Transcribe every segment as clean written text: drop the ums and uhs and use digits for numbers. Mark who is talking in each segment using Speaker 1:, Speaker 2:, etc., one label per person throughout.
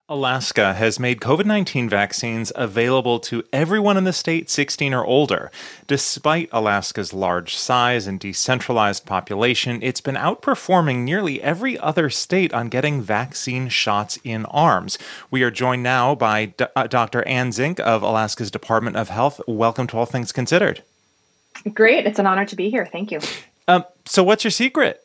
Speaker 1: Alaska has made COVID-19 vaccines available to everyone in the state 16 or older. Despite Alaska's large size and decentralized population, it's been outperforming nearly every other state on getting vaccine shots in arms. We are joined now by Dr. Anne Zink of Alaska's Department of Health. Welcome to All Things Considered.
Speaker 2: Great. It's an honor to be here. Thank you.
Speaker 1: So what's your secret?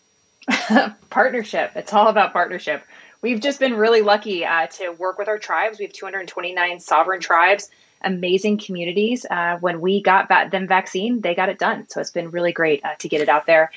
Speaker 2: Partnership. It's all about partnership. We've just been really lucky to work with our tribes. We have 229 sovereign tribes, amazing communities. When we got them vaccine, they got it done. So it's been really great to get it out there.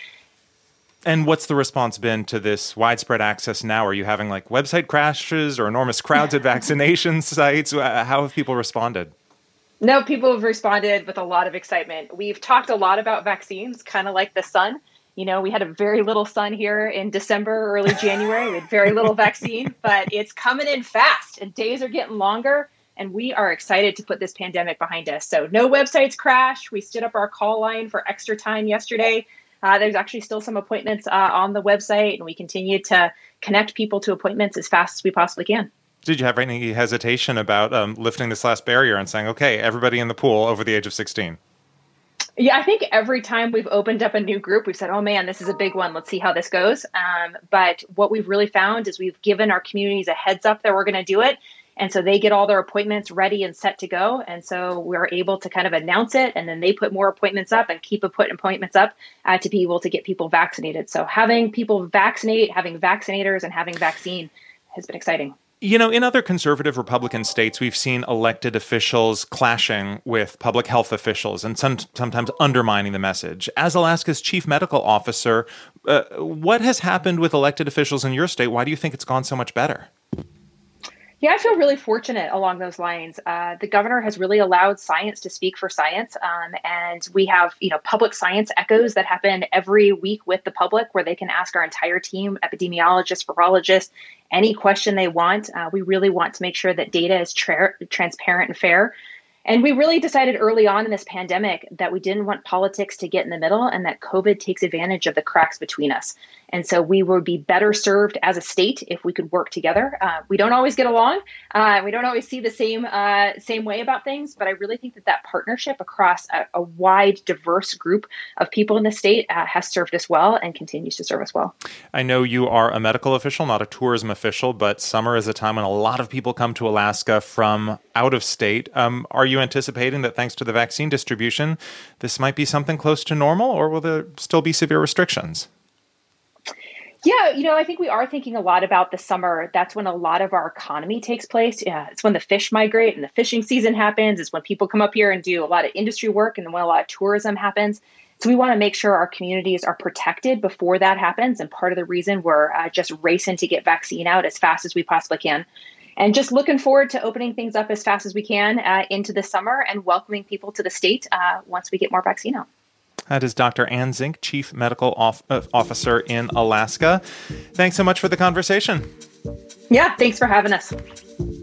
Speaker 1: And what's the response been to this widespread access now? Are you having like website crashes or enormous crowds at vaccination sites? How have people responded?
Speaker 2: No, people have responded with a lot of excitement. We've talked a lot about vaccines, kind of like the sun. You know, we had a very little sun here in December, early January. We had very little vaccine, but it's coming in fast and days are getting longer. And we are excited to put this pandemic behind us. So no websites crash. We stood up our call line for extra time yesterday. There's actually still some appointments on the website, and we continue to connect people to appointments as fast as we possibly can.
Speaker 1: Did you have any hesitation about lifting this last barrier and saying, okay, everybody in the pool over the age of 16?
Speaker 2: Yeah, I think every time we've opened up a new group, we've said, oh man, this is a big one. Let's see how this goes. But what we've really found is we've given our communities a heads up that we're going to do it. And so they get all their appointments ready and set to go. And so we're able to kind of announce it, and then they put more appointments up and keep putting appointments up to be able to get people vaccinated. So having people vaccinate, having vaccinators, and having vaccine has been exciting.
Speaker 1: You know, in other conservative Republican states, we've seen elected officials clashing with public health officials and sometimes undermining the message. As Alaska's chief medical officer, what has happened with elected officials in your state? Why do you think it's gone so much better?
Speaker 2: Yeah, I feel really fortunate along those lines. The governor has really allowed science to speak for science. And we have, public science echoes that happen every week with the public where they can ask our entire team, epidemiologists, virologists, any question they want. We really want to make sure that data is transparent and fair. And we really decided early on in this pandemic that we didn't want politics to get in the middle and that COVID takes advantage of the cracks between us. And so we would be better served as a state if we could work together. We don't always get along. We don't always see the same way about things. But I really think that partnership across a wide, diverse group of people in the state has served us well and continues to serve us well.
Speaker 1: I know you are a medical official, not a tourism official, but summer is a time when a lot of people come to Alaska from out of state. Are you anticipating that thanks to the vaccine distribution, this might be something close to normal, or will there still be severe restrictions?
Speaker 2: Yeah, I think we are thinking a lot about the summer. That's when a lot of our economy takes place. Yeah, it's when the fish migrate and the fishing season happens. It's when people come up here and do a lot of industry work and when a lot of tourism happens. So we want to make sure our communities are protected before that happens. And part of the reason we're just racing to get vaccine out as fast as we possibly can. And just looking forward to opening things up as fast as we can into the summer and welcoming people to the state once we get more vaccine out.
Speaker 1: That is Dr. Anne Zink, Chief Medical Officer in Alaska. Thanks so much for the conversation.
Speaker 2: Yeah, thanks for having us.